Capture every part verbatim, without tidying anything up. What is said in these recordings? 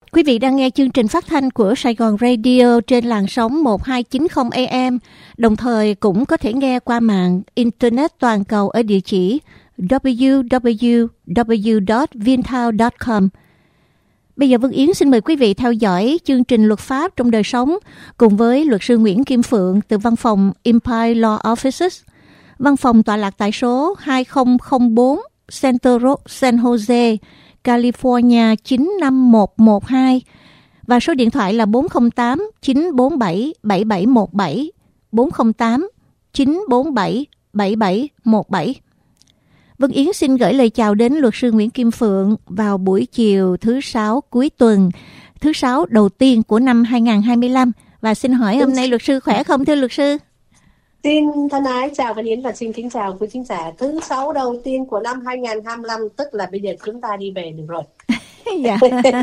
Quý vị đang nghe chương trình phát thanh của Sài Gòn Radio trên làn sóng một hai chín không A M, đồng thời cũng có thể nghe qua mạng Internet toàn cầu ở địa chỉ w w w chấm vintown chấm com. Bây giờ Vân Yến xin mời quý vị theo dõi chương trình luật pháp trong đời sống cùng với luật sư Nguyễn Kim Phượng từ văn phòng Empire Law Offices, văn phòng tọa lạc tại số hai không không bốn Center Road, San Jose, California chín năm một một hai và số điện thoại là bốn không tám chín bốn bảy bảy bảy một bảy, bốn không tám chín bốn bảy bảy bảy một bảy. Vân Yến xin gửi lời chào đến luật sư Nguyễn Kim Phượng vào buổi chiều thứ sáu cuối tuần, thứ sáu đầu tiên của năm hai không hai lăm. Và xin hỏi hôm nay luật sư khỏe không thưa luật sư? Xin thân ái chào Vân Yến và xin kính chào quý khán giả. Thứ sáu đầu tiên của năm hai không hai lăm, tức là bây giờ chúng ta đi về được rồi. Dạ.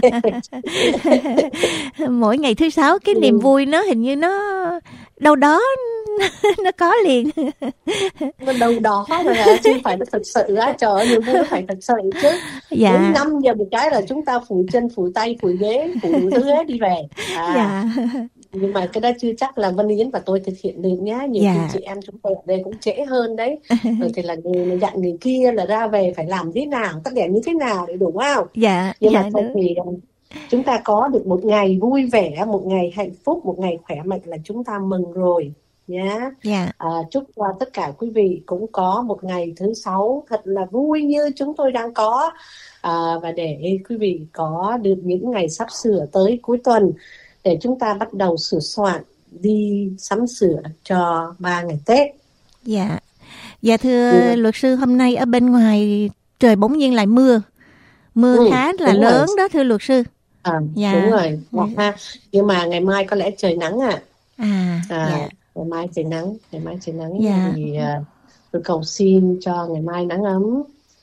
Mỗi ngày thứ sáu cái niềm vui nó hình như nó đâu đó nó có liền. Mình đâu đó rồi hả, chứ phải nó thật sự á, trời ơi, niềm vui nó phải thật sự chứ. Dạ. Đến năm giờ một cái là chúng ta phủ chân, phủ tay, phủ ghế, phủ thứ ghế đi về. À. Dạ. Nhưng mà cái đó chưa chắc là Vân Yến và tôi thực hiện được nhá. Nhiều dạ. khi chị em chúng tôi ở đây cũng trễ hơn đấy. Rồi thì là người dặn người kia là ra về phải làm thế nào, tất cả như thế nào để đúng không? Dạ. Nhưng dạ mà thôi thì chúng ta có được một ngày vui vẻ, một ngày hạnh phúc, một ngày khỏe mạnh là chúng ta mừng rồi nhá. Dạ. À, chúc cho tất cả quý vị cũng có một ngày thứ sáu thật là vui như chúng tôi đang có. À, và để quý vị có được những ngày sắp sửa tới cuối tuần để chúng ta bắt đầu sửa soạn đi sắm sửa cho ba ngày Tết. Dạ. Dạ thưa ừ. luật sư, hôm nay ở bên ngoài trời bỗng nhiên lại mưa. Mưa ừ, khá là lớn rồi. Đó thưa luật sư. À, dạ. Đúng rồi. Dạ. Ha. Nhưng mà ngày mai có lẽ trời nắng à. À, à dạ. Ngày mai trời nắng, ngày mai trời nắng dạ. thì uh, tôi cầu xin cho ngày mai nắng ấm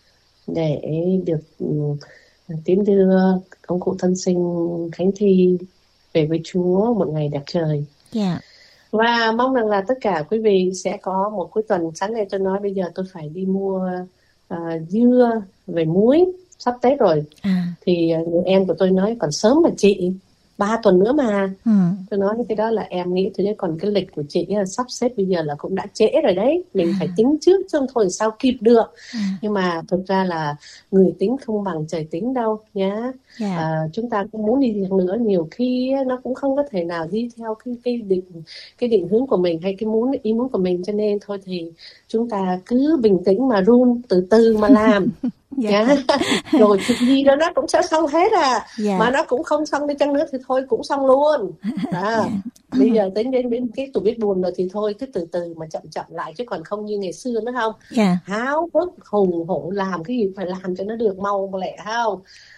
để được um, tiến đưa ông cụ thân sinh Khánh Thi về với Chúa một ngày đẹp trời. Dạ. Và mong rằng là tất cả quý vị sẽ có một cuối tuần. Sáng nay tôi nói bây giờ tôi phải đi mua uh, dưa về muối, sắp Tết rồi. À. Thì người em của tôi nói còn sớm mà chị, ba tuần nữa mà. Ừ. Tôi nói cái đó là em nghĩ thôi, chứ còn cái lịch của chị là sắp xếp bây giờ là cũng đã trễ rồi đấy. Mình à. phải tính trước chứ không thôi sao kịp được. À. Nhưng mà thực ra là người tính không bằng trời tính đâu nhá. Yeah. À, chúng ta cũng muốn đi được nữa, nhiều khi nó cũng không có thể nào đi theo cái cái định cái định hướng của mình hay cái muốn ý muốn của mình, cho nên thôi thì chúng ta cứ bình tĩnh mà run, từ từ mà làm. Dạ. Yeah. Rồi chuyện gì đó nó cũng sẽ xong hết à. Yeah. Mà nó cũng không xong đi chăng nữa thì thôi cũng xong luôn. À, yeah. Bây giờ đến đến đến cái tuổi biết buồn rồi thì thôi cứ từ từ mà chậm chậm lại, chứ còn không như ngày xưa nữa không. Yeah. Háo hức hùng hổ làm cái gì phải làm cho nó được mau lẹ không.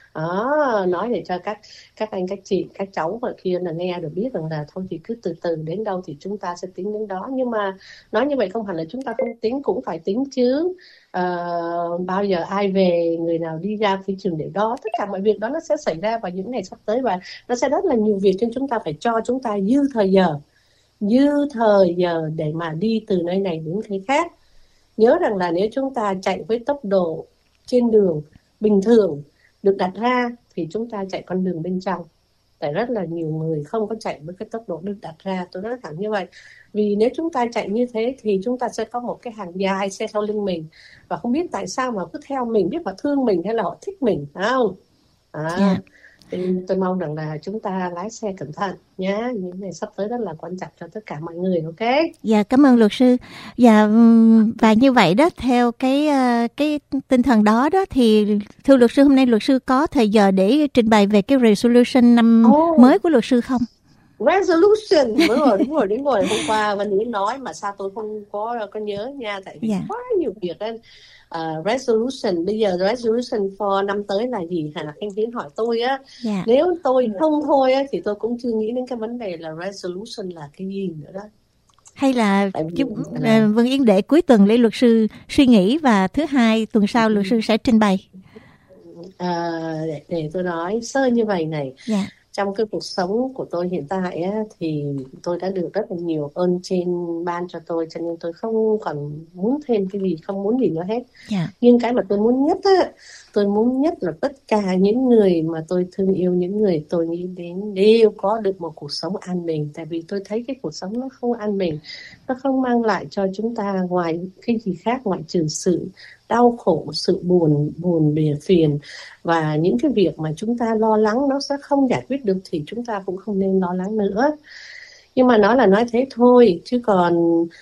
Đó, nói để cho các các anh các chị các cháu ở kia là nghe được biết rằng là thôi thì cứ từ từ, đến đâu thì chúng ta sẽ tính đến đó. Nhưng mà nói như vậy không hẳn là chúng ta không tính, cũng phải tính chứ. Uh, bao giờ ai về, người nào đi ra thị trường để đó, tất cả mọi việc đó nó sẽ xảy ra vào những ngày sắp tới, và nó sẽ rất là nhiều việc cho chúng ta phải cho chúng ta dư thời giờ dư thời giờ để mà đi từ nơi này đến nơi khác. Nhớ rằng là nếu chúng ta chạy với tốc độ trên đường bình thường được đặt ra thì chúng ta chạy con đường bên trong. Tại rất là nhiều người không có chạy với cái tốc độ được đặt ra, tôi nói thẳng như vậy. Vì nếu chúng ta chạy như thế thì chúng ta sẽ có một cái hàng dài xe sau lưng mình, và không biết tại sao mà cứ theo mình, biết họ thương mình hay là họ thích mình, phải không? À, yeah. Thì tôi mong rằng là chúng ta lái xe cẩn thận nhé. Những ngày sắp tới rất là quan trọng cho tất cả mọi người, ok? Dạ, cảm ơn luật sư. Dạ, và như vậy đó, theo cái cái tinh thần đó đó thì thưa luật sư, hôm nay luật sư có thời giờ để trình bày về cái resolution năm oh. mới của luật sư không? Resolution, đúng rồi, đúng rồi, đúng rồi. Hôm qua Vân Yến nói mà sao tôi không có có nhớ nha, tại vì yeah. quá nhiều việc đấy. Uh, resolution, bây giờ resolution for năm tới là gì hả? Anh Tiến hỏi tôi á. Yeah. Nếu tôi không thôi á thì tôi cũng chưa nghĩ đến cái vấn đề là resolution là cái gì nữa đó. Hay là chứ, là... Vân Yến để cuối tuần để luật sư suy nghĩ và thứ hai tuần sau luật sư sẽ trình bày. Uh, để, để tôi nói sơ như vậy này. Yeah. trong cái cuộc sống của tôi hiện tại á, thì tôi đã được rất là nhiều ơn trên ban cho tôi, cho nên tôi không còn muốn thêm cái gì, không muốn gì nữa hết. Yeah. Nhưng cái mà tôi muốn nhất á, tôi muốn nhất là tất cả những người mà tôi thương yêu, những người tôi nghĩ đến đều có được một cuộc sống an bình. Tại vì tôi thấy cái cuộc sống nó không an bình, nó không mang lại cho chúng ta ngoài cái gì khác ngoại trừ sự đau khổ, sự buồn, buồn bề phiền. Và những cái việc mà chúng ta lo lắng nó sẽ không giải quyết được thì chúng ta cũng không nên lo lắng nữa. Nhưng mà nói là nói thế thôi, chứ còn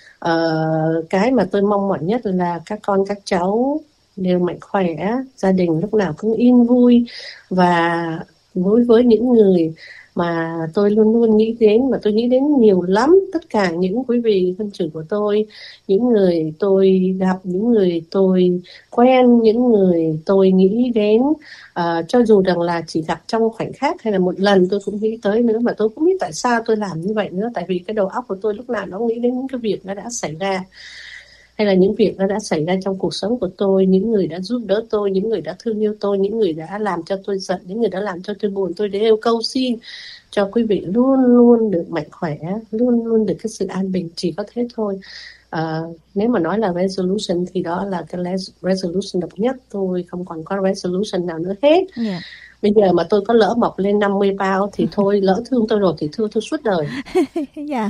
uh, cái mà tôi mong mỏi nhất là các con các cháu đều mạnh khỏe, gia đình lúc nào cũng yên vui. Và đối với những người mà tôi luôn luôn nghĩ đến, mà tôi nghĩ đến nhiều lắm, tất cả những quý vị thân chủ của tôi, những người tôi gặp, những người tôi quen, những người tôi nghĩ đến, uh, cho dù rằng là chỉ gặp trong khoảnh khắc hay là một lần tôi cũng nghĩ tới nữa, mà tôi cũng biết tại sao tôi làm như vậy nữa. Tại vì cái đầu óc của tôi lúc nào nó nghĩ đến những cái việc nó đã xảy ra, hay là những việc nó đã xảy ra trong cuộc sống của tôi, những người đã giúp đỡ tôi, những người đã thương yêu tôi, những người đã làm cho tôi giận, những người đã làm cho tôi buồn. Tôi đều câu xin cho quý vị luôn luôn được mạnh khỏe, luôn luôn được cái sự an bình, chỉ có thế thôi. À, nếu mà nói là resolution thì đó là cái resolution độc nhất, tôi không còn có resolution nào nữa hết. Yeah. Bây giờ mà tôi có lỡ mọc lên năm mươi bao thì thôi, lỡ thương tôi rồi thì thương tôi suốt đời. Yeah.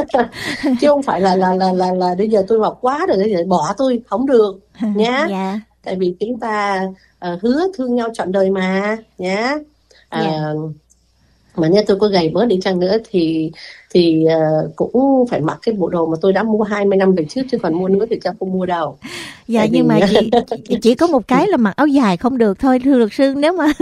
Chứ không phải là là là là là bây giờ tôi mọc quá rồi, bây giờ bỏ tôi không được nhá. Yeah. Tại vì chúng ta uh, hứa thương nhau trọn đời mà nhá. Uh, yeah. Mà nếu tôi có gầy bớt đi chăng nữa thì thì uh, cũng phải mặc cái bộ đồ mà tôi đã mua hai mươi năm về trước, chứ còn mua nữa thì chắc không mua đâu. Dạ. Tại nhưng vì... mà chị chỉ có một cái là mặc áo dài không được thôi thưa luật sư. Nếu mà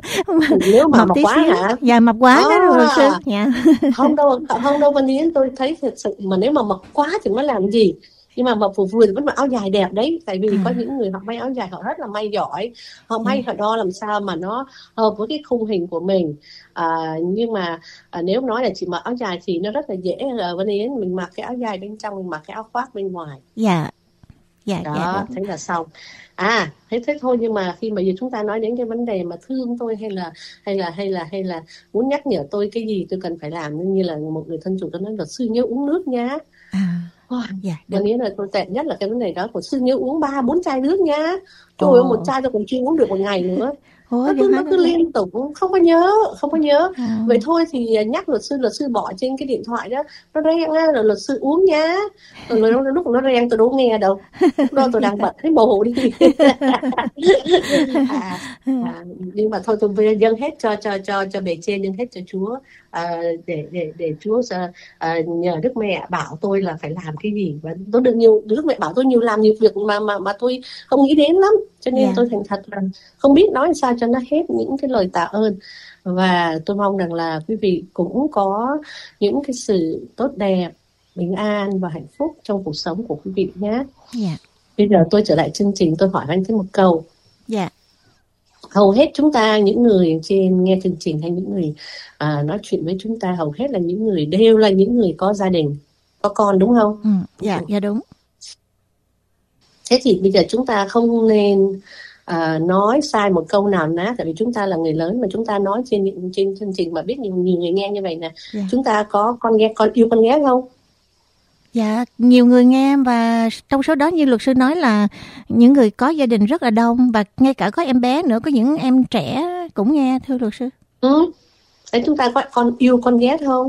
nếu mà mập quá xíu. Hả? Dạ mập quá đó à. Luật sư. Dạ. Không đâu, không đâu Vân Yến, tôi thấy thật sự mà nếu mà mập quá thì mới làm gì. Nhưng mà mập vừa vừa thì vẫn mặc áo dài đẹp đấy. Tại vì à. có những người họ may áo dài họ rất là may giỏi, họ may ừ. họ đo làm sao mà nó hợp với cái khung hình của mình. À, nhưng mà à, nếu nói là chỉ mặc áo dài thì nó rất là dễ là Vân Yến, mình mặc cái áo dài bên trong, mình mặc cái áo khoác bên ngoài. Dạ. Dạ, đó, dạ, thế là xong. À, thế thế thôi. Nhưng mà khi mà giờ chúng ta nói đến cái vấn đề mà thương tôi hay là hay là hay là hay là muốn nhắc nhở tôi cái gì tôi cần phải làm, như là một người thân chủ tôi nói, luật sư nhớ uống nước nhá. À, wow. Dạ, Mình nghĩ là tôi tệ nhất là cái vấn đề đó của sư nhớ uống ba bốn chai nước nhá. Trời ơi, một chai tôi còn chưa uống được một ngày nữa. Ôi, nó cứ, nó cứ liên tục không có nhớ không có nhớ à. Vậy thôi thì nhắc luật sư, luật sư bỏ trên cái điện thoại đó, nó reng á, là luật sư uống nhá. Rồi lúc, lúc nó reng tôi đâu nghe đâu, lúc đó tôi đang bật thấy bồ đi. à, à, nhưng mà thôi tôi dâng hết cho cho cho cho bề trên, dâng hết cho Chúa, à, để để để Chúa à, nhờ Đức Mẹ bảo tôi là phải làm cái gì. Và tôi được nhiều, Đức Mẹ bảo tôi nhiều làm nhiều việc mà mà mà tôi không nghĩ đến lắm, cho nên yeah. tôi thành thật là không biết nói sao cho nó hết những cái lời tạ ơn. Và tôi mong rằng là quý vị cũng có những cái sự tốt đẹp, bình an và hạnh phúc trong cuộc sống của quý vị nhé. Yeah. Bây giờ tôi trở lại chương trình, tôi hỏi anh thêm một câu. Yeah. Hầu hết chúng ta, những người trên nghe chương trình hay những người à, nói chuyện với chúng ta, hầu hết là những người đều là những người có gia đình, có con, đúng không? Ừ, dạ, dạ đúng. Thế thì bây giờ chúng ta không nên à, nói sai một câu nào nát, tại vì chúng ta là người lớn mà chúng ta nói trên những trên chương trình mà biết nhiều, nhiều người nghe như vậy nè. Yeah. Chúng ta có con nghe, con yêu con ghét không? Dạ, nhiều người nghe, và trong số đó như luật sư nói là những người có gia đình rất là đông, và ngay cả có em bé nữa, có những em trẻ cũng nghe thưa luật sư. Ừ. Đấy, chúng ta có con yêu con ghét không?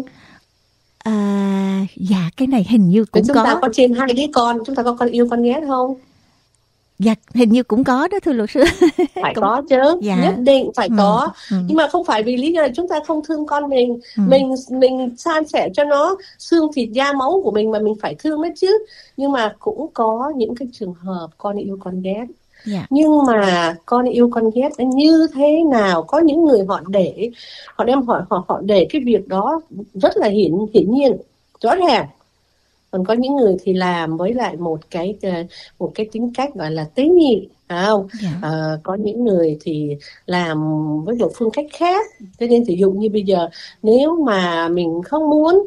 À, dạ cái này hình như cũng chúng có. Chúng ta có trên hai cái con, chúng ta có con yêu con ghét không? Dạ, hình như cũng có đó thưa luật sư. Phải cũng... có chứ, dạ. Nhất định phải ừ, có. Ừ. Nhưng mà không phải vì lý do là chúng ta không thương con mình, ừ. mình mình san sẻ cho nó xương thịt da máu của mình mà mình phải thương nó chứ. Nhưng mà cũng có những cái trường hợp con yêu con ghét. Yeah. Nhưng mà con yêu con ghét như thế nào? Có những người họ để họ đem họ họ họ để cái việc đó rất là hiển hiển nhiên, rõ ràng. Còn có những người thì làm với lại một cái một cái tính cách gọi là tế nhị, phải không? Yeah. À, có những người thì làm với một phương cách khác. Cho nên ví dụ như bây giờ nếu mà mình không muốn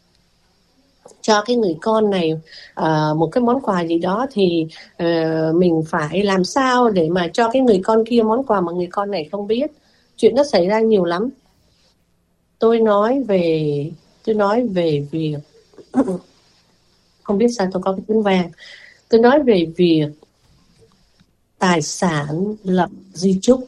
cho cái người con này uh, một cái món quà gì đó thì uh, mình phải làm sao để mà cho cái người con kia món quà mà người con này không biết. Chuyện đó xảy ra nhiều lắm. tôi nói về tôi nói về việc không biết sao tôi có cái tiếng vàng. Tôi nói về việc tài sản lập di chúc.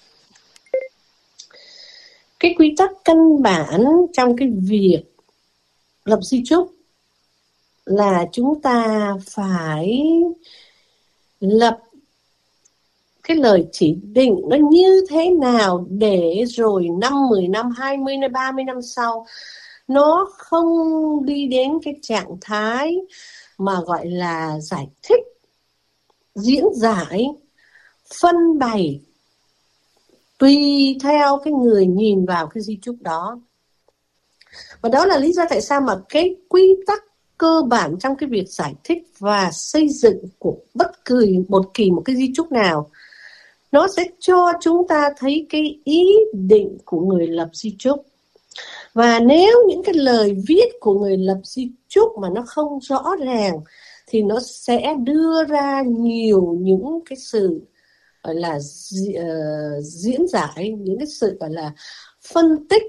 Cái quy tắc căn bản trong cái việc lập di chúc là chúng ta phải lập cái lời chỉ định nó như thế nào để rồi năm, mười năm, hai mươi năm, ba mươi năm sau nó không đi đến cái trạng thái mà gọi là giải thích, diễn giải, phân bày tùy theo cái người nhìn vào cái di chúc đó. Và đó là lý do tại sao mà cái quy tắc cơ bản trong cái việc giải thích và xây dựng của bất kỳ một kỳ một cái di chúc nào, nó sẽ cho chúng ta thấy cái ý định của người lập di chúc. Và nếu những cái lời viết của người lập di chúc mà nó không rõ ràng thì nó sẽ đưa ra nhiều những cái sự gọi là uh, diễn giải, những cái sự gọi là phân tích.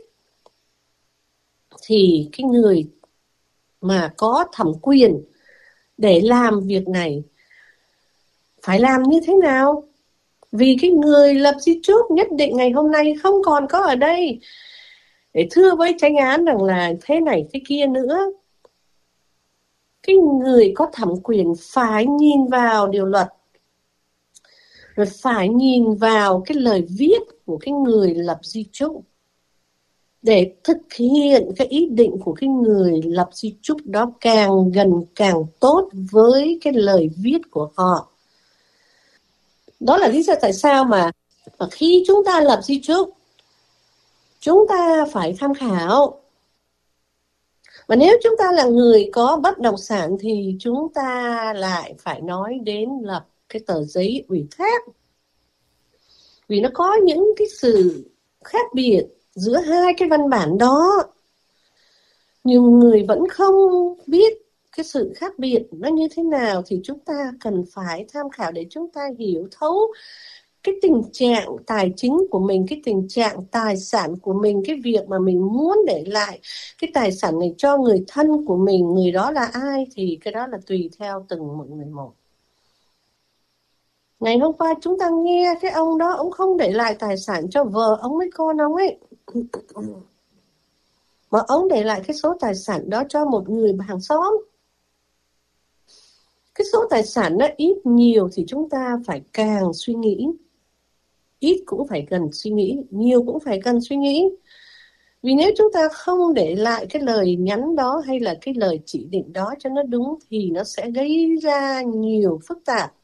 Thì cái người mà có thẩm quyền để làm việc này phải làm như thế nào? Vì cái người lập di chúc nhất định ngày hôm nay không còn có ở đây để thưa với chánh án rằng là thế này thế kia nữa. Cái người có thẩm quyền phải nhìn vào điều luật, rồi phải nhìn vào cái lời viết của cái người lập di chúc để thực hiện cái ý định của cái người lập di chúc đó càng gần càng tốt với cái lời viết của họ. Đó là lý do tại sao mà khi chúng ta lập di chúc, chúng ta phải tham khảo. Và nếu chúng ta là người có bất động sản thì chúng ta lại phải nói đến lập cái tờ giấy ủy thác. Vì nó có những cái sự khác biệt giữa hai cái văn bản đó. Nhiều người vẫn không biết cái sự khác biệt nó như thế nào, thì chúng ta cần phải tham khảo để chúng ta hiểu thấu cái tình trạng tài chính của mình, cái tình trạng tài sản của mình, cái việc mà mình muốn để lại cái tài sản này cho người thân của mình, người đó là ai thì cái đó là tùy theo từng một người một. Ngày hôm qua chúng ta nghe cái ông đó, ông không để lại tài sản cho vợ ông với con ông ấy, mà ông để lại cái số tài sản đó cho một người hàng xóm. Cái số tài sản nó ít nhiều thì chúng ta phải càng suy nghĩ. Ít cũng phải cần suy nghĩ, nhiều cũng phải cần suy nghĩ. Vì nếu chúng ta không để lại cái lời nhắn đó hay là cái lời chỉ định đó cho nó đúng thì nó sẽ gây ra nhiều phức tạp.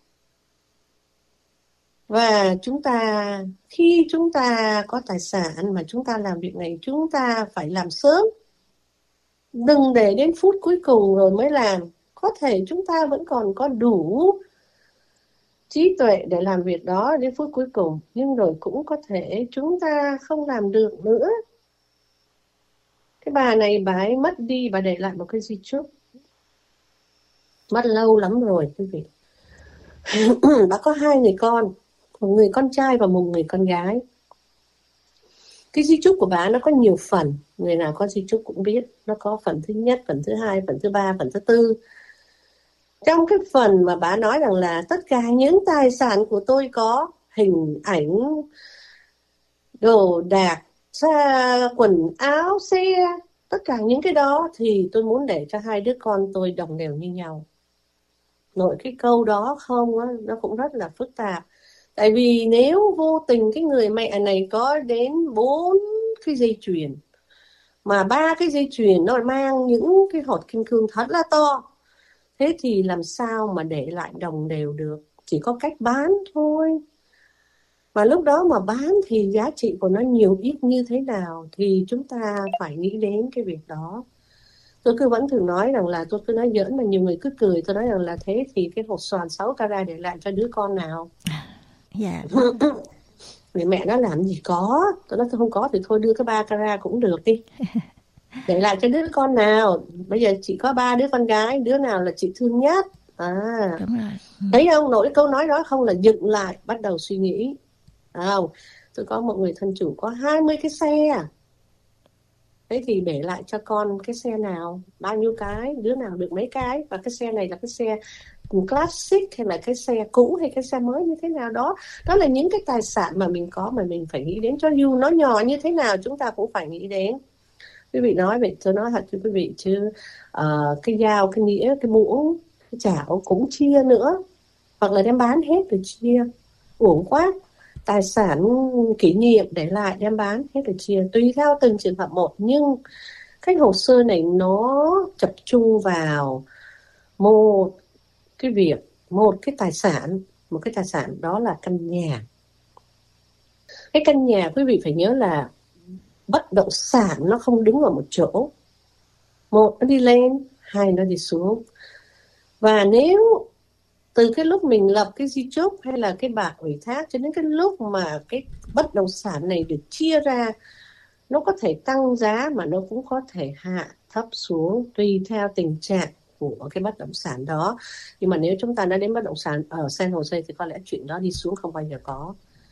Và chúng ta, khi chúng ta có tài sản mà chúng ta làm việc này, chúng ta phải làm sớm. Đừng để đến phút cuối cùng rồi mới làm. Có thể chúng ta vẫn còn có đủ trí tuệ để làm việc đó đến phút cuối cùng, nhưng rồi cũng có thể chúng ta không làm được nữa. Cái bà này bà ấy mất đi, bà để lại một cái di chúc. Mất lâu lắm rồi quý vị. Bà có hai người con, một người con trai và một người con gái. Cái di chúc của bà nó có nhiều phần, người nào có di chúc cũng biết. Nó có phần thứ nhất, phần thứ hai, phần thứ ba, phần thứ tư. Trong cái phần mà bà nói rằng là tất cả những tài sản của tôi có hình ảnh, đồ đạc, xa, quần áo, xe, tất cả những cái đó thì tôi muốn để cho hai đứa con tôi đồng đều như nhau. Nội cái câu đó không á, nó cũng rất là phức tạp. Tại vì nếu vô tình cái người mẹ này có đến bốn cái dây chuyền, mà ba cái dây chuyền nó mang những cái hột kim cương thật là to, thế thì làm sao mà để lại đồng đều được? Chỉ có cách bán thôi. Và lúc đó mà bán thì giá trị của nó nhiều ít như thế nào thì chúng ta phải nghĩ đến cái việc đó. Tôi cứ vẫn thường nói rằng là tôi cứ nói giỡn mà nhiều người cứ cười. Tôi nói rằng là thế thì cái hột xoàn sáu carat để lại cho đứa con nào? Dạ. Vì mẹ nó làm gì có. Tôi nói tôi không có thì thôi đưa cái ba carat cũng được đi. Để lại cho đứa con nào? Bây giờ chị có ba đứa con gái, đứa nào là chị thương nhất? À, đúng rồi. Ừ. Thấy không? Nội câu nói đó không là dựng lại, bắt đầu suy nghĩ. À, không? Tôi có một người thân chủ có hai mươi cái xe. Thế thì để lại cho con cái xe nào, bao nhiêu cái, đứa nào được mấy cái, và cái xe này là cái xe classic hay là cái xe cũ hay cái xe mới như thế nào đó. Đó là những cái tài sản mà mình có mà mình phải nghĩ đến, cho dù nó nhỏ như thế nào chúng ta cũng phải nghĩ đến. Quý vị nói vậy, tôi nói thật cho quý vị chứ uh, cái dao, cái nĩa, cái muỗng, cái chảo cũng chia nữa, hoặc là đem bán hết rồi chia, uổng quá. Tài sản kỷ niệm để lại đem bán hết rồi chia, tùy theo từng trường hợp một. Nhưng cái hồ sơ này nó tập trung vào một cái việc, một cái tài sản, một cái tài sản đó là căn nhà. Cái căn nhà quý vị phải nhớ là bất động sản nó không đứng ở một chỗ, một nó đi lên, hai nó đi xuống. Và nếu từ cái lúc mình lập cái di chúc hay là cái bạc ủy thác cho đến cái lúc mà cái bất động sản này được chia ra, nó có thể tăng giá mà nó cũng có thể hạ thấp xuống tùy theo tình trạng của cái bất động sản đó. Nhưng mà nếu chúng ta đã đến bất động sản ở San Jose thì có lẽ chuyện đó đi xuống không bao giờ có.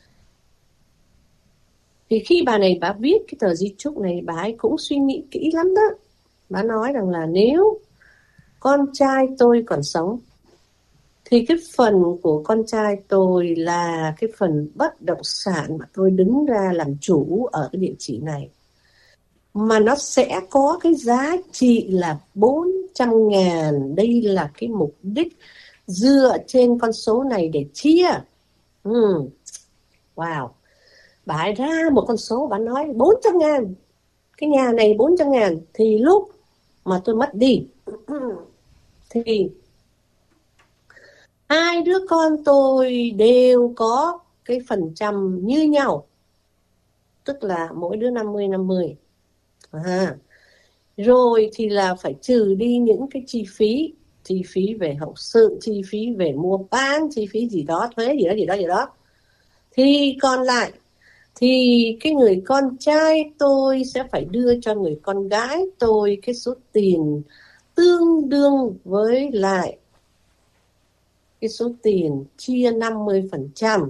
Thì khi bà này bà viết cái tờ di chúc này, bà ấy cũng suy nghĩ kỹ lắm đó. Bà nói rằng là nếu con trai tôi còn sống thì cái phần của con trai tôi là cái phần bất động sản mà tôi đứng ra làm chủ ở cái địa chỉ này, mà nó sẽ có cái giá trị là bốn trăm ngàn. Đây là cái mục đích dựa trên con số này để chia. ừ. Wow. Bà ấy ra một con số, bà nói bốn trăm ngàn, cái nhà này bốn trăm ngàn, thì lúc mà tôi mất đi thì hai đứa con tôi đều có cái phần trăm như nhau, tức là mỗi đứa năm mươi năm mươi. À, rồi thì là phải trừ đi những cái chi phí, chi phí về hậu sự, chi phí về mua bán, chi phí gì đó, thuế gì đó gì đó gì đó. Thì còn lại thì cái người con trai tôi sẽ phải đưa cho người con gái tôi cái số tiền tương đương với lại cái số tiền chia năm mươi phần trăm.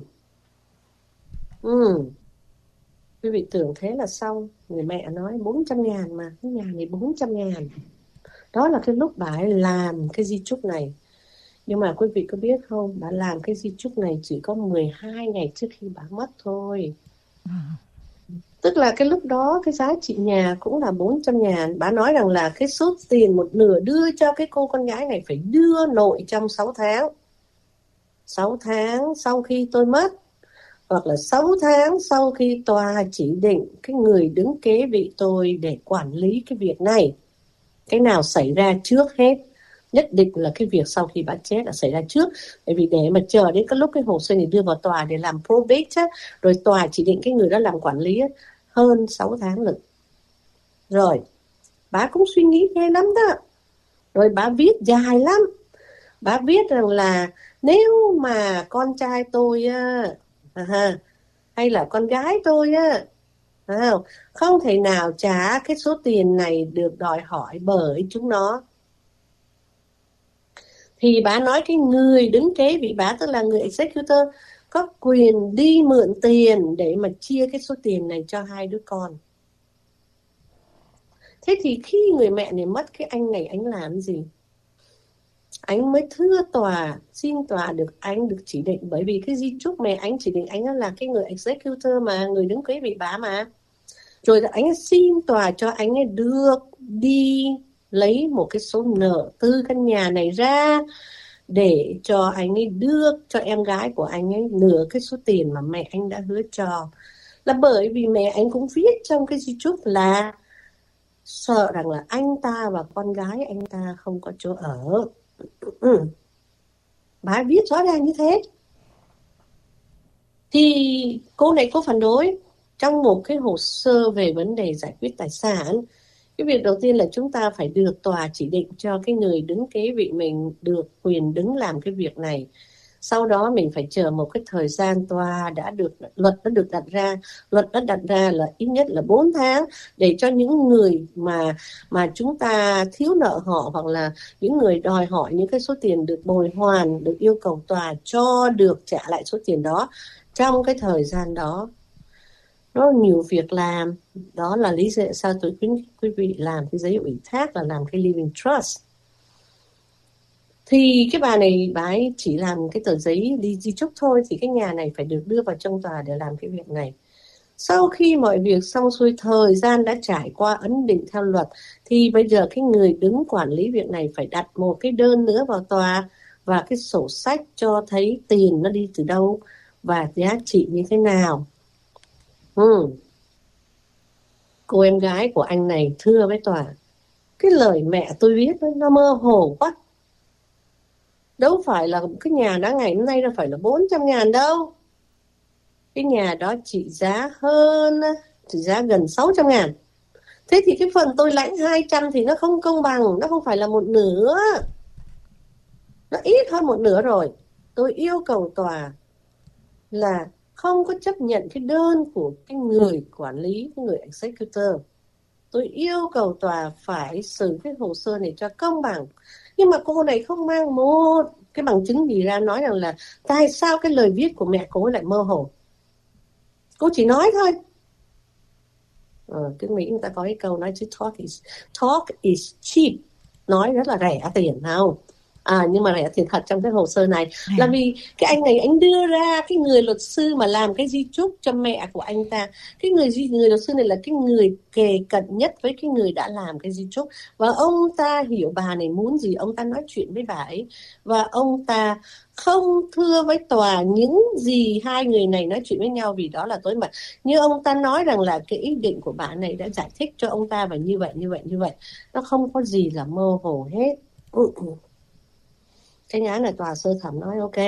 Ừ. Quý vị tưởng thế là xong. Người mẹ nói bốn trăm ngàn mà, cái nhà này bốn trăm ngàn. Đó là cái lúc bà ấy làm cái di chúc này. Nhưng mà quý vị có biết không, bà làm cái di chúc này chỉ có mười hai ngày trước khi bà mất thôi. Tức là cái lúc đó cái giá trị nhà cũng là bốn trăm ngàn. Bà nói rằng là cái số tiền một nửa đưa cho cái cô con gái này phải đưa nội trong sáu tháng. sáu tháng sau khi tôi mất, hoặc là sáu tháng sau khi tòa chỉ định cái người đứng kế vị tôi để quản lý cái việc này. Cái nào xảy ra trước hết, nhất định là cái việc sau khi bà chết là xảy ra trước. Bởi vì để mà chờ đến cái lúc cái hồ sơ này đưa vào tòa để làm probate á, rồi tòa chỉ định cái người đó làm quản lý á, hơn sáu tháng lận. Rồi bà cũng suy nghĩ ghê lắm đó. Rồi bà viết dài lắm. Bà viết rằng là nếu mà con trai tôi á, à, hay là con gái tôi á, à, không thể nào trả cái số tiền này được đòi hỏi bởi chúng nó, thì bà nói cái người đứng kế vị bà, tức là người executor, có quyền đi mượn tiền để mà chia cái số tiền này cho hai đứa con. Thế thì khi người mẹ này mất, cái anh này anh làm gì? Anh mới thưa tòa, xin tòa được anh được chỉ định, bởi vì cái di chúc này anh chỉ định anh là cái người executor mà, người đứng kế vị bà mà. Rồi anh xin tòa cho anh ấy được đi lấy một cái số nợ từ căn nhà này ra để cho anh ấy đưa cho em gái của anh ấy nửa cái số tiền mà mẹ anh đã hứa cho. Là bởi vì mẹ anh cũng viết trong cái di chúc là sợ rằng là anh ta và con gái anh ta không có chỗ ở. Ừ. Bà viết rõ ràng như thế. Thì cô này có phản đối. Trong một cái hồ sơ về vấn đề giải quyết tài sản, cái việc đầu tiên là chúng ta phải được tòa chỉ định cho cái người đứng kế vị mình được quyền đứng làm cái việc này. Sau đó mình phải chờ một cái thời gian tòa đã được, luật đã được đặt ra. Luật đã đặt ra là ít nhất là bốn tháng để cho những người mà, mà chúng ta thiếu nợ họ, hoặc là những người đòi hỏi những cái số tiền được bồi hoàn, được yêu cầu tòa cho được trả lại số tiền đó trong cái thời gian đó. nó nhiều việc làm. Đó là lý do sao tôi khuyến khích quý vị làm cái giấy ủy thác là làm cái living trust. Thì cái bà này bà ấy chỉ làm cái tờ giấy đi di chúc thôi, thì cái nhà này phải được đưa vào trong tòa để làm cái việc này. Sau khi mọi việc xong xuôi, thời gian đã trải qua ấn định theo luật, thì bây giờ cái người đứng quản lý việc này phải đặt một cái đơn nữa vào tòa, và cái sổ sách cho thấy tiền nó đi từ đâu và giá trị như thế nào. ừ. Cô em gái của anh này thưa với tòa, cái lời mẹ tôi viết nó mơ hồ quá. Đâu phải là cái nhà đó ngày hôm nay nó phải là bốn trăm ngàn đâu. Cái nhà đó trị giá hơn, trị giá gần sáu trăm ngàn. Thế thì cái phần tôi lãnh hai trăm thì nó không công bằng, nó không phải là một nửa. Nó ít hơn một nửa rồi. Tôi yêu cầu tòa là không có chấp nhận cái đơn của cái người quản lý, cái người executor. Tôi yêu cầu tòa phải xử cái hồ sơ này cho công bằng. Nhưng mà cô này không mang một cái bằng chứng gì ra nói rằng là tại sao cái lời viết của mẹ cô lại mơ hồ. Cô chỉ nói thôi. Ờ, cái Mỹ người ta có cái câu nói chứ talk is, talk is cheap. Nói rất là rẻ tiền không? À, nhưng mà rẻ tiền thật trong cái hồ sơ này là vì cái anh này anh đưa ra cái người luật sư mà làm cái di chúc cho mẹ của anh ta. Cái người người luật sư này là cái người kề cận nhất với cái người đã làm cái di chúc, và ông ta hiểu bà này muốn gì, ông ta nói chuyện với bà ấy, và ông ta không thưa với tòa những gì hai người này nói chuyện với nhau, vì đó là tối mật. Như ông ta nói rằng là cái ý định của bà này đã giải thích cho ông ta, và như vậy như vậy như vậy nó không có gì là mơ hồ hết. ừ. Cái án là tòa sơ thẩm nói ok,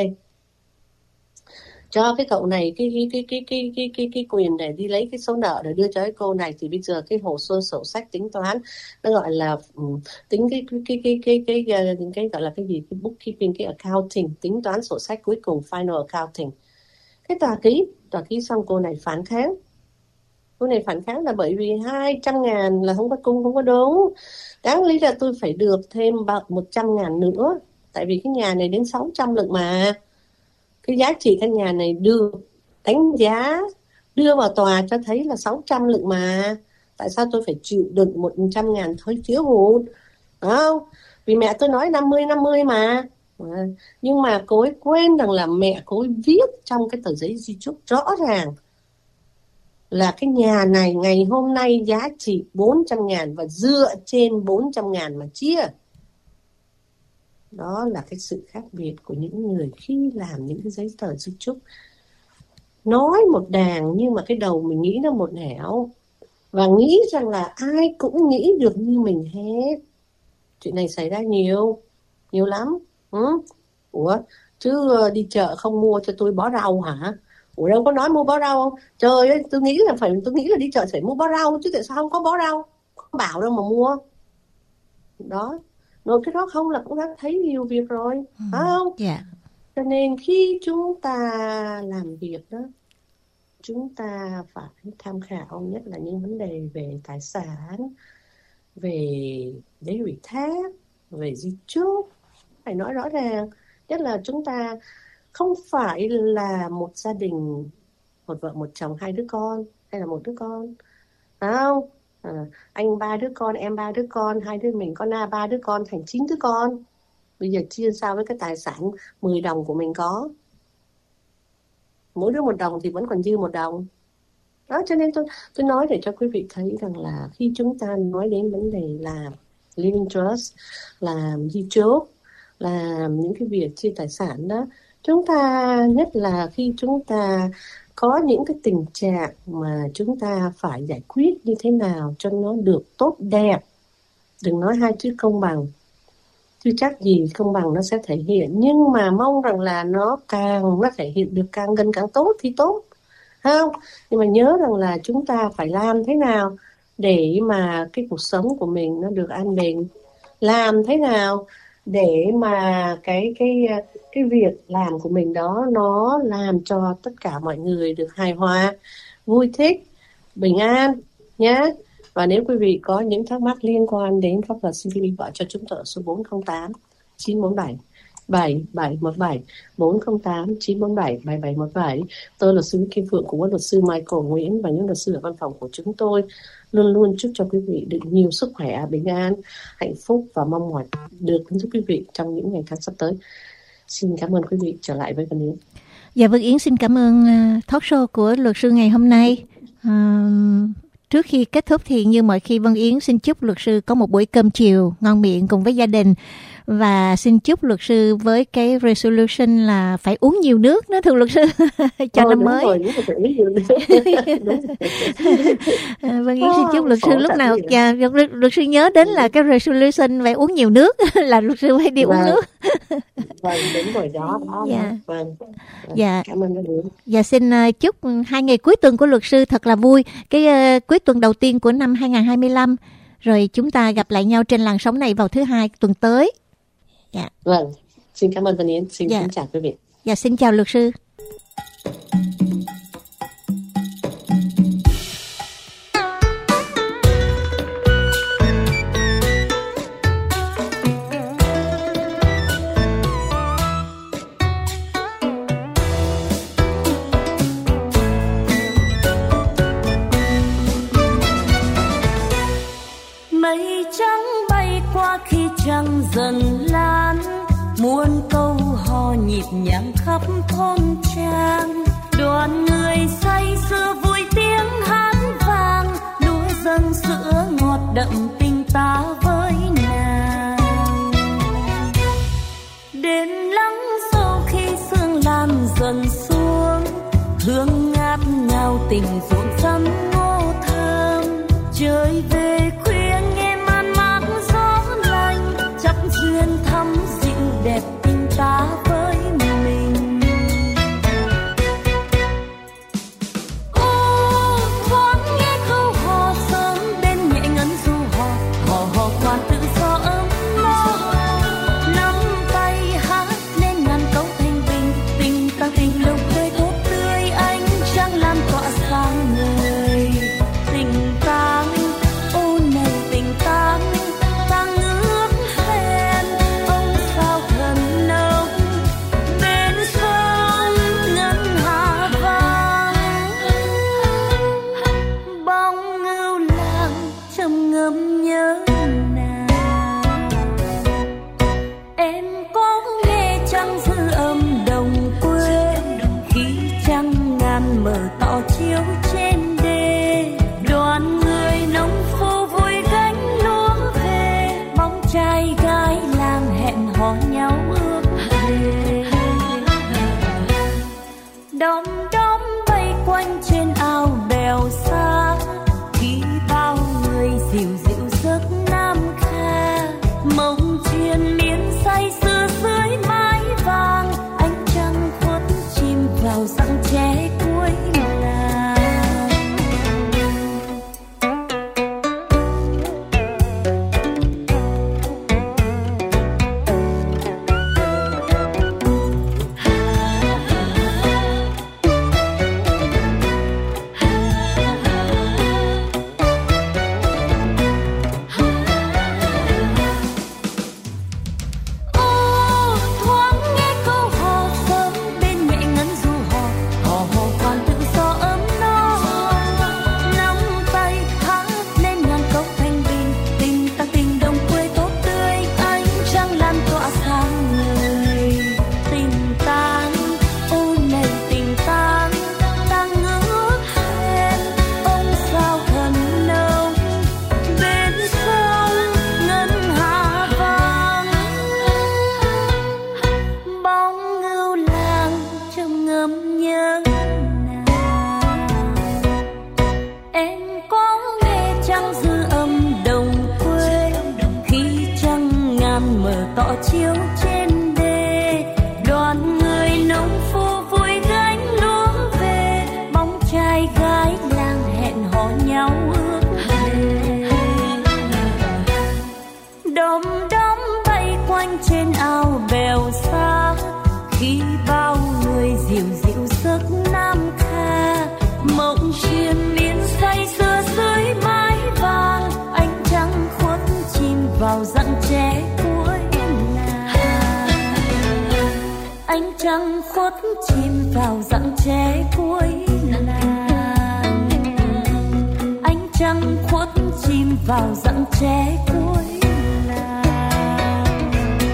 cho cái cậu này cái cái cái cái cái cái cái, cái quyền để đi lấy cái số nợ để đưa cho cái cô này. Thì bây giờ cái hồ sơ sổ sách tính toán, nó gọi là um, tính cái cái cái cái cái cái, cái, cái, cái gọi là cái gì, cái bookkeeping, cái accounting, tính toán sổ sách cuối cùng, final accounting. Cái tòa ký, tòa ký xong cô này phản kháng. Cô này phản kháng là bởi vì hai trăm ngàn là không có cung, không có đúng. Đáng lý là tôi phải được thêm một trăm ngàn nữa. Tại vì cái nhà này đến sáu trăm lận mà. Cái giá trị căn nhà này được đánh giá, đưa vào tòa cho thấy là sáu trăm lận mà. Tại sao tôi phải chịu đựng một trăm ngàn thôi thiếu hụt? Đúng không? Vì mẹ tôi nói năm mươi năm mươi mà. Nhưng mà cô ấy quên rằng là mẹ cô ấy viết trong cái tờ giấy di chúc rõ ràng là cái nhà này ngày hôm nay giá trị bốn trăm ngàn và dựa trên bốn trăm ngàn mà chia. Đó là cái sự khác biệt của những người khi làm những cái giấy tờ di chúc. Nói một đàng nhưng mà cái đầu mình nghĩ nó một nẻo. Và nghĩ rằng là ai cũng nghĩ được như mình hết. Chuyện này xảy ra nhiều, nhiều lắm. Ừ? Ủa, chứ đi chợ không mua cho tôi bó rau hả? Ủa đâu có nói mua bó rau không? Trời ơi, tôi nghĩ là phải tôi nghĩ là đi chợ phải mua bó rau, chứ tại sao không có bó rau? Không bảo đâu mà mua. Đó. Rồi cái đó không là cũng đã thấy nhiều việc rồi, ừ, phải không? Yeah. Cho nên khi chúng ta làm việc đó, chúng ta phải tham khảo nhất là những vấn đề về tài sản, về giấy ủy thác, về di chúc. Phải nói rõ ràng, nhất là chúng ta không phải là một gia đình, một vợ một chồng hai đứa con, hay là một đứa con, phải không? À, anh ba đứa con, em ba đứa con, hai đứa mình con na ba đứa con thành chín đứa con. Bây giờ chia sao với cái tài sản mười đồng của mình có. Mỗi đứa một đồng thì vẫn còn dư một đồng. Đó, cho nên tôi tôi nói để cho quý vị thấy rằng là khi chúng ta nói đến vấn đề làm living trust, làm di chúc, làm những cái việc chia tài sản đó, chúng ta nhất là khi chúng ta có những cái tình trạng mà chúng ta phải giải quyết như thế nào cho nó được tốt đẹp. Đừng nói hai chữ công bằng, chứ chắc gì công bằng nó sẽ thể hiện, nhưng mà mong rằng là nó càng nó thể hiện được càng gần càng tốt thì tốt, không? Nhưng mà nhớ rằng là chúng ta phải làm thế nào để mà cái cuộc sống của mình nó được an bình, làm thế nào để mà cái cái cái việc làm của mình đó nó làm cho tất cả mọi người được hài hòa, vui thích, bình an nhé. Và nếu quý vị có những thắc mắc liên quan đến pháp luật, xin quý vị gọi cho chúng tôi ở số bốn không tám chín bốn bảy bảy bảy một bảy bốn không tám chín bốn bảy bảy bảy một bảy. Tôi là luật sư Kim Phượng cùng với luật sư Michael Nguyễn và những luật sư ở văn phòng của chúng tôi luôn luôn chúc cho quý vị được nhiều sức khỏe, bình an, hạnh phúc và mong mỏi được giúp quý vị trong những ngày tháng sắp tới. Xin cảm ơn quý vị. Trở lại với Vân Yến. Dạ Vân Yến xin cảm ơn talk show của luật sư ngày hôm nay. À, trước khi kết thúc thì như mọi khi Vân Yến xin chúc luật sư có một buổi cơm chiều ngon miệng cùng với gia đình. Và xin chúc luật sư với cái resolution là phải uống nhiều nước đó thưa luật sư cho Ồ, năm mới. Rồi, đúng rồi, Vân Yến xin chúc luật sư lúc nào dạ, luật, luật sư nhớ đến là cái resolution phải uống nhiều nước là luật sư phải đi uống nước. Vâng, đúng rồi đó. đó dạ. Vâng. Dạ. Cảm ơn quý vị. Dạ xin uh, chúc hai ngày cuối tuần của luật sư thật là vui. Cái uh, cuối tuần đầu tiên của năm hai không hai lăm. Rồi chúng ta gặp lại nhau trên làn sóng này vào thứ hai tuần tới. Dạ. Vâng, xin cảm ơn Vân Yến. Xin dạ. kính chào quý vị. Dạ, xin chào luật sư. Mây trắng bay qua khi trăng dần lan, muôn câu hò nhịp nhàng khắp thôn trang. Đoàn người say sưa vui tiếng hát vang, lúa dâng sữa ngọt đậm tình ta với nàng. Đêm lắng sâu khi sương lan dần xuống, hương ngát ngào tình ruộng rắm ngô thơm. Trời về khuya nghe man mác gió lạnh, chắc duyên thắm dịu đẹp tình ta với mình. Ô thoáng nghe câu hò sớm bên nhẹ ngân du hò, hò hò khoan tự do ấm no. Nắm tay hát lên ngàn câu thanh bình, tình ta tình đồng quê tốt tươi ánh trăng lan tỏa sáng người. Tình ta ô này tình ta ta ngước lên ông sao thần nông bên sông ngân hà vàng. Bóng ngưu làng trầm ngâm nhớ nàng. Em có nghe trăng dư âm đồng quê khi trăng ngàn mở tỏ chiếu trên đê. Đoàn người nông phu vui gánh lúa về, bóng trai gái làng hẹn hò nhau ước về. Đom đóm bay quanh trên ao bèo xa, khi bao người dịu dịu giấc nam kha. Mộng truyền miên say sưa dưới mái vàng, ánh trăng khuất chìm vào rặng tre cuối làng. Ô thoáng nghe câu hò sớm bên nhẹ ngân du hò, hò hò khoan tự do ấm no. Nắm tay hát lên ngàn câu thanh bình, tình ta tình đồng quê tốt tươi ánh trăng lan tỏa sáng người. Tình ta ô này tình ta ta ngước lên ông sao thần nông bên sông ngân hà vàng. Bóng ngưu làng trầm ngâm nhớ nàng. Em có nghe trăng dư âm đồng quê khi trăng ngàn mở tỏ chiếu trên đê. Đoàn người nông phu vui gánh lúa về, bóng trai gái làng hẹn hò nhau ước về. Đom đóm bay quanh trên ao bèo xa, khi bao người dịu dịu giấc nam kha. Mộng truyền miên say sưa dưới mái vàng, ánh trăng khuất chìm vào rặng tre cuối làng. trăng khuất chìm vào rặng tre cuối làng. Ánh trăng khuất chìm vào rặng tre cuối làng.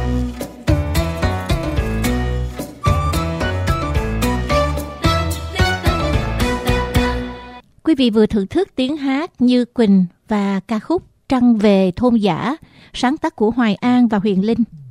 Quý vị vừa thưởng thức tiếng hát Như Quỳnh và ca khúc Trăng về thôn dã, sáng tác của Hoài An và Huyền Linh.